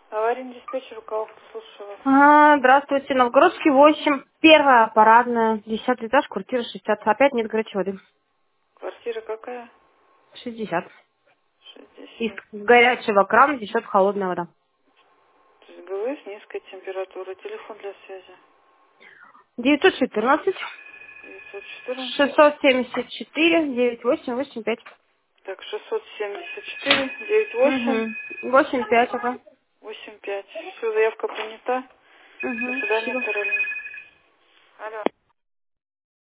Аварийный диспетчер, руководство, слушаю вас. Здравствуйте, Новгородский 8, первая парадная, 10 этаж, квартира 60. Опять нет горячей воды. Квартира какая? 60. Из 60. горячего крана течет холодная вода. То есть ГВС, низкая температура. Телефон для связи. 914 914. 674 9885. Так, 674 98 Угу. 85, ага. 85. Все, заявка принята. До Угу, свидания, спасибо. вторая линия. Алло.